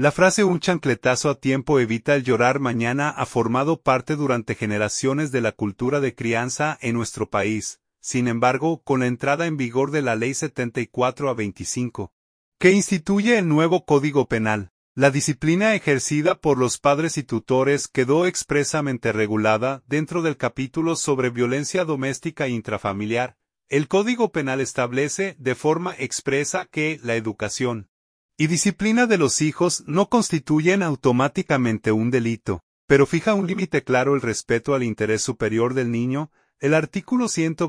La frase "un chancletazo a tiempo evita el llorar mañana" ha formado parte durante generaciones de la cultura de crianza en nuestro país. Sin embargo, con la entrada en vigor de la Ley 74/25, que instituye el nuevo Código Penal, la disciplina ejercida por los padres y tutores quedó expresamente regulada dentro del capítulo sobre violencia doméstica e intrafamiliar. El Código Penal establece de forma expresa que la educación y disciplina de los hijos no constituyen automáticamente un delito, pero fija un límite claro: el respeto al interés superior del niño. El artículo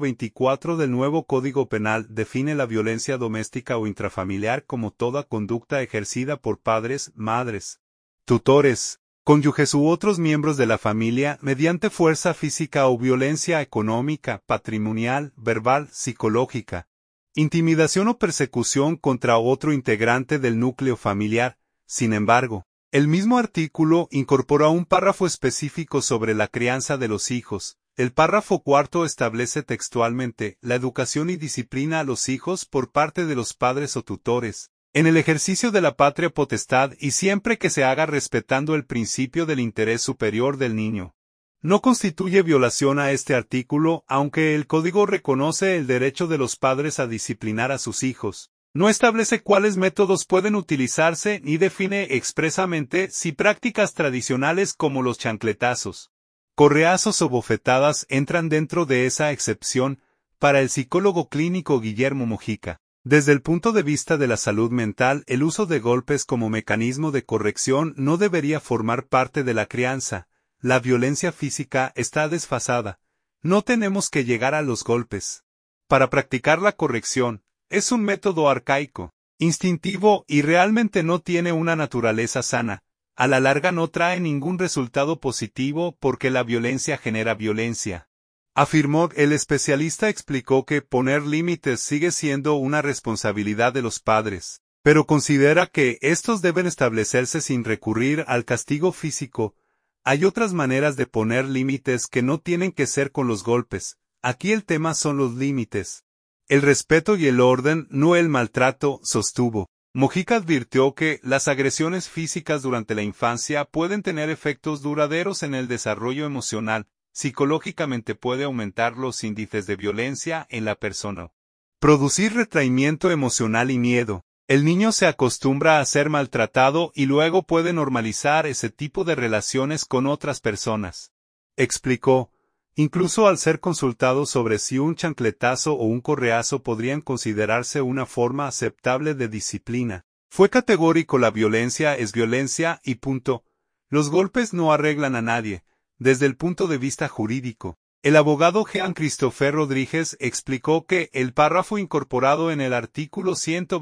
124 del nuevo Código Penal define la violencia doméstica o intrafamiliar como toda conducta ejercida por padres, madres, tutores, cónyuges u otros miembros de la familia mediante fuerza física o violencia económica, patrimonial, verbal, psicológica, intimidación o persecución contra otro integrante del núcleo familiar. Sin embargo, el mismo artículo incorpora un párrafo específico sobre la crianza de los hijos. El párrafo cuarto establece textualmente la educación y disciplina a los hijos por parte de los padres o tutores, en el ejercicio de la patria potestad y siempre que se haga respetando el principio del interés superior del niño. No constituye violación a este artículo, aunque el Código reconoce el derecho de los padres a disciplinar a sus hijos. No establece cuáles métodos pueden utilizarse ni define expresamente si prácticas tradicionales como los chancletazos, correazos o bofetadas entran dentro de esa excepción. Para el psicólogo clínico Guillermo Mojica, desde el punto de vista de la salud mental, el uso de golpes como mecanismo de corrección no debería formar parte de la crianza. La violencia física está desfasada. No tenemos que llegar a los golpes para practicar la corrección. Es un método arcaico, instintivo y realmente no tiene una naturaleza sana. A la larga no trae ningún resultado positivo porque la violencia genera violencia, afirmó. El especialista explicó que poner límites sigue siendo una responsabilidad de los padres, pero considera que estos deben establecerse sin recurrir al castigo físico. Hay otras maneras de poner límites que no tienen que ser con los golpes. Aquí el tema son los límites, el respeto y el orden, no el maltrato, sostuvo. Mojica advirtió que las agresiones físicas durante la infancia pueden tener efectos duraderos en el desarrollo emocional. Psicológicamente puede aumentar los índices de violencia en la persona, producir retraimiento emocional y miedo. El niño se acostumbra a ser maltratado y luego puede normalizar ese tipo de relaciones con otras personas, explicó. Incluso al ser consultado sobre si un chancletazo o un correazo podrían considerarse una forma aceptable de disciplina, fue categórico: la violencia es violencia y punto. Los golpes no arreglan a nadie. Desde el punto de vista jurídico, el abogado Jean-Christopher Rodríguez explicó que el párrafo incorporado en el artículo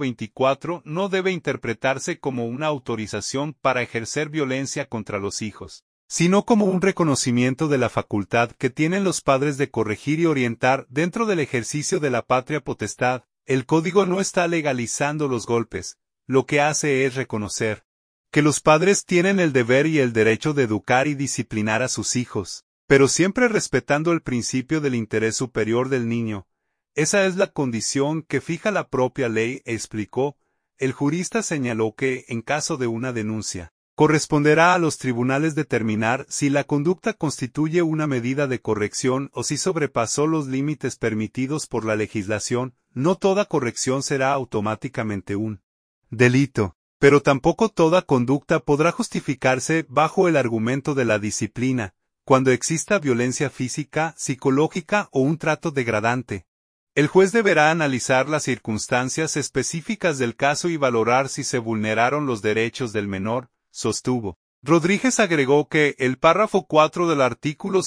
124 no debe interpretarse como una autorización para ejercer violencia contra los hijos, sino como un reconocimiento de la facultad que tienen los padres de corregir y orientar dentro del ejercicio de la patria potestad. El código no está legalizando los golpes, lo que hace es reconocer que los padres tienen el deber y el derecho de educar y disciplinar a sus hijos, pero siempre respetando el principio del interés superior del niño. Esa es la condición que fija la propia ley, explicó. El jurista señaló que, en caso de una denuncia, corresponderá a los tribunales determinar si la conducta constituye una medida de corrección o si sobrepasó los límites permitidos por la legislación. No toda corrección será automáticamente un delito, pero tampoco toda conducta podrá justificarse bajo el argumento de la disciplina, cuando exista violencia física, psicológica o un trato degradante. El juez deberá analizar las circunstancias específicas del caso y valorar si se vulneraron los derechos del menor, sostuvo. Rodríguez agregó que el párrafo 4 del artículo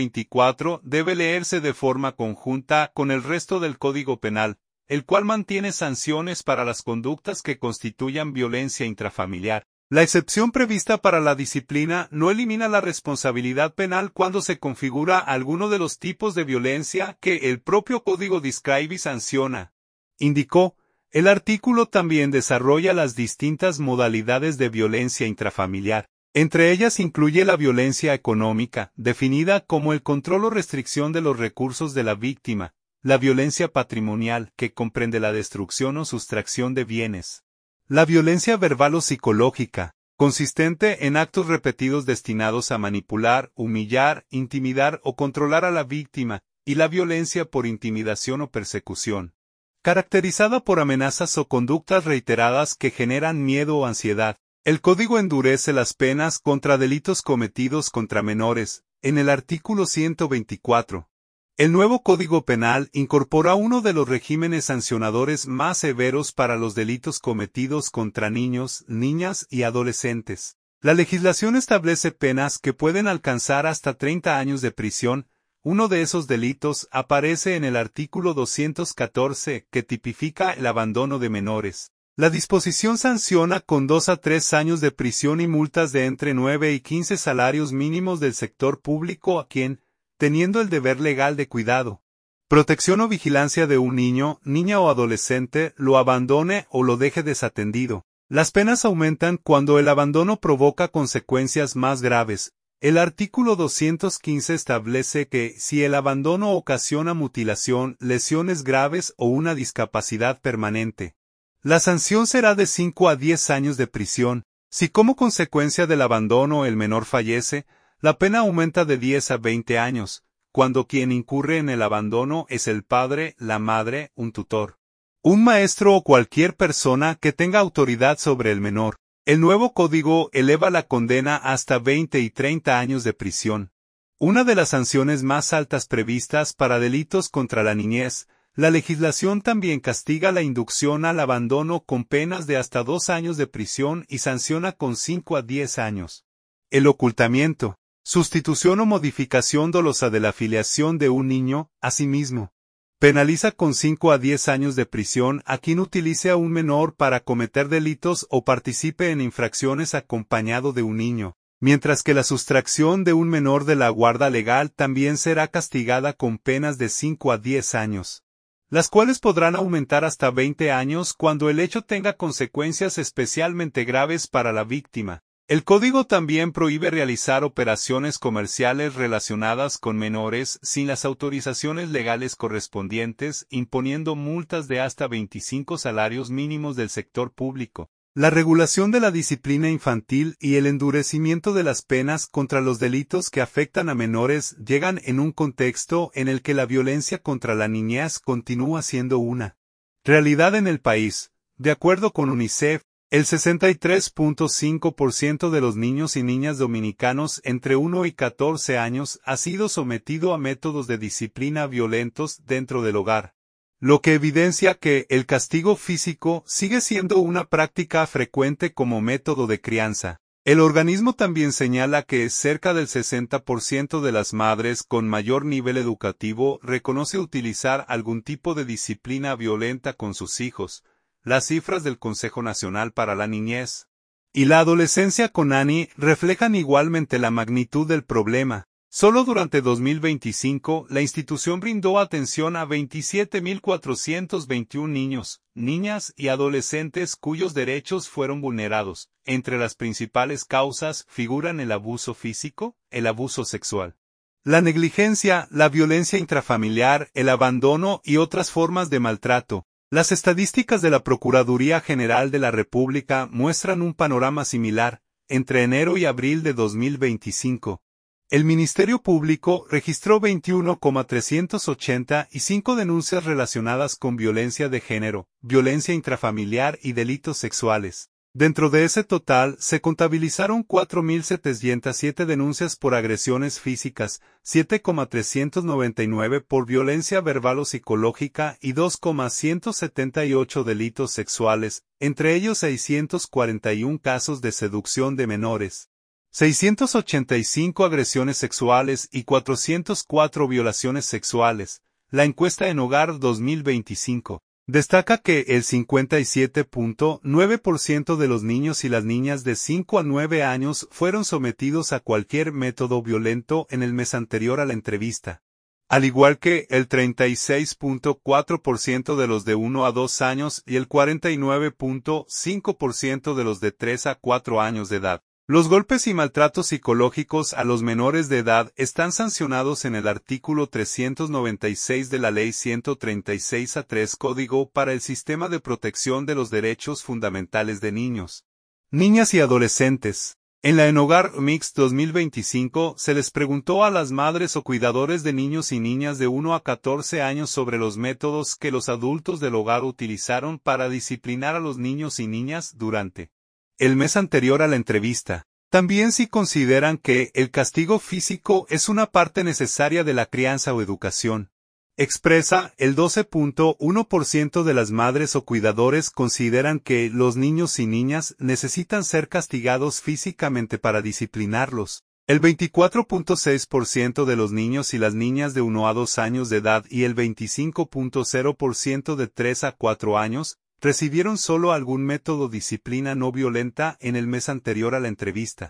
124 debe leerse de forma conjunta con el resto del Código Penal, el cual mantiene sanciones para las conductas que constituyan violencia intrafamiliar. La excepción prevista para la disciplina no elimina la responsabilidad penal cuando se configura alguno de los tipos de violencia que el propio Código describe y sanciona, indicó. El artículo también desarrolla las distintas modalidades de violencia intrafamiliar. Entre ellas incluye la violencia económica, definida como el control o restricción de los recursos de la víctima, la violencia patrimonial, que comprende la destrucción o sustracción de bienes, la violencia verbal o psicológica, consistente en actos repetidos destinados a manipular, humillar, intimidar o controlar a la víctima, y la violencia por intimidación o persecución, caracterizada por amenazas o conductas reiteradas que generan miedo o ansiedad. El Código endurece las penas contra delitos cometidos contra menores, en el artículo 124. El nuevo Código Penal incorpora uno de los regímenes sancionadores más severos para los delitos cometidos contra niños, niñas y adolescentes. La legislación establece penas que pueden alcanzar hasta 30 años de prisión. Uno de esos delitos aparece en el artículo 214, que tipifica el abandono de menores. La disposición sanciona con 2 a 3 años de prisión y multas de entre 9 y 15 salarios mínimos del sector público a quien, teniendo el deber legal de cuidado, protección o vigilancia de un niño, niña o adolescente, lo abandone o lo deje desatendido. Las penas aumentan cuando el abandono provoca consecuencias más graves. El artículo 215 establece que, si el abandono ocasiona mutilación, lesiones graves o una discapacidad permanente, la sanción será de 5 a 10 años de prisión. Si como consecuencia del abandono el menor fallece, la pena aumenta de 10 a 20 años, cuando quien incurre en el abandono es el padre, la madre, un tutor, un maestro o cualquier persona que tenga autoridad sobre el menor. El nuevo código eleva la condena hasta 20 y 30 años de prisión. Una de las sanciones más altas previstas para delitos contra la niñez, la legislación también castiga la inducción al abandono con penas de hasta 2 años de prisión y sanciona con 5 a 10 años. El ocultamiento, sustitución o modificación dolosa de la filiación de un niño, asimismo, penaliza con 5 a 10 años de prisión a quien utilice a un menor para cometer delitos o participe en infracciones acompañado de un niño, mientras que la sustracción de un menor de la guarda legal también será castigada con penas de 5 a 10 años, las cuales podrán aumentar hasta 20 años cuando el hecho tenga consecuencias especialmente graves para la víctima. El código también prohíbe realizar operaciones comerciales relacionadas con menores sin las autorizaciones legales correspondientes, imponiendo multas de hasta 25 salarios mínimos del sector público. La regulación de la disciplina infantil y el endurecimiento de las penas contra los delitos que afectan a menores llegan en un contexto en el que la violencia contra la niñez continúa siendo una realidad en el país. De acuerdo con UNICEF, el 63.5% de los niños y niñas dominicanos entre 1 y 14 años ha sido sometido a métodos de disciplina violentos dentro del hogar, lo que evidencia que el castigo físico sigue siendo una práctica frecuente como método de crianza. El organismo también señala que cerca del 60% de las madres con mayor nivel educativo reconoce utilizar algún tipo de disciplina violenta con sus hijos. Las cifras del Consejo Nacional para la Niñez y la Adolescencia CONANI reflejan igualmente la magnitud del problema. Solo durante 2025, la institución brindó atención a 27.421 niños, niñas y adolescentes cuyos derechos fueron vulnerados. Entre las principales causas figuran el abuso físico, el abuso sexual, la negligencia, la violencia intrafamiliar, el abandono y otras formas de maltrato. Las estadísticas de la Procuraduría General de la República muestran un panorama similar. Entre enero y abril de 2025, el Ministerio Público registró 21,385 denuncias relacionadas con violencia de género, violencia intrafamiliar y delitos sexuales. Dentro de ese total, se contabilizaron 4.707 denuncias por agresiones físicas, 7,399 por violencia verbal o psicológica y 2,178 delitos sexuales, entre ellos 641 casos de seducción de menores, 685 agresiones sexuales y 404 violaciones sexuales. La encuesta en Hogar 2025 destaca que el 57.9% de los niños y las niñas de 5 a 9 años fueron sometidos a cualquier método violento en el mes anterior a la entrevista, al igual que el 36.4% de los de 1 a 2 años y el 49.5% de los de 3 a 4 años de edad. Los golpes y maltratos psicológicos a los menores de edad están sancionados en el artículo 396 de la Ley 136A3 Código para el Sistema de Protección de los Derechos Fundamentales de Niños. Niñas y adolescentes. En la EnHogar Mix 2025 se les preguntó a las madres o cuidadores de niños y niñas de 1 a 14 años sobre los métodos que los adultos del hogar utilizaron para disciplinar a los niños y niñas durante el mes anterior a la entrevista. También si consideran que el castigo físico es una parte necesaria de la crianza o educación. Expresa, el 12.1% de las madres o cuidadores consideran que los niños y niñas necesitan ser castigados físicamente para disciplinarlos. El 24.6% de los niños y las niñas de 1 a 2 años de edad y el 25.0% de 3 a 4 años recibieron solo algún método disciplina no violenta en el mes anterior a la entrevista.